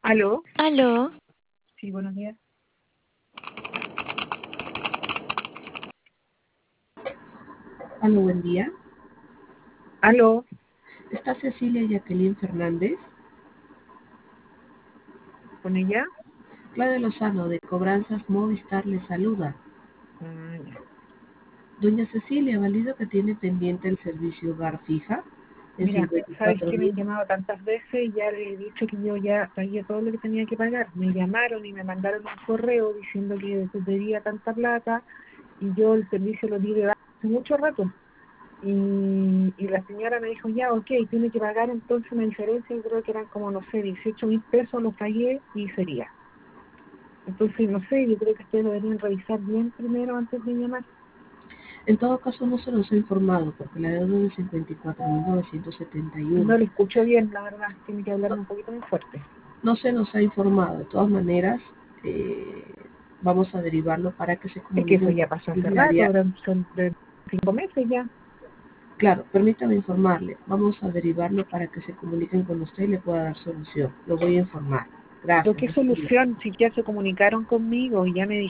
¿Aló? Aló, Sí, buenos días. Aló, buen día. ¿Aló? ¿Está Cecilia Jacqueline Fernández? ¿Con ella? Claudia Lozano, de Cobranzas Movistar, le saluda. Ya. Doña Cecilia, ¿valido que tiene pendiente el servicio hogar fija en Mira, sabes 54 que me han días? llamado tantas veces y ya le he dicho que yo ya pagué todo lo que tenía que pagar. Me llamaron y me mandaron un correo diciendo que debía tanta plata y yo el servicio lo di de baja hace mucho rato. Y la señora me dijo, ya, ok, tiene que pagar entonces una diferencia, yo creo que eran como, no sé, 18.000 pesos, los pagué y sería. Entonces, no sé, yo creo que ustedes lo deberían revisar bien primero antes de llamar. En todo caso, no se nos ha informado, porque la deuda es de No 54.971. le escucho bien, la verdad, tiene que hablarme un poquito más fuerte. No se nos ha informado. De todas maneras, vamos a derivarlo para que se Es que eso comuniquen ya con pasó usted hace en el rato, área. ahora son de 5 meses ya. Claro, permítame informarle. Vamos a derivarlo para que se comuniquen con usted y le pueda dar solución. Lo voy a informar. Pero Gracias, qué Cecilia. solución, si ya se comunicaron conmigo y ya me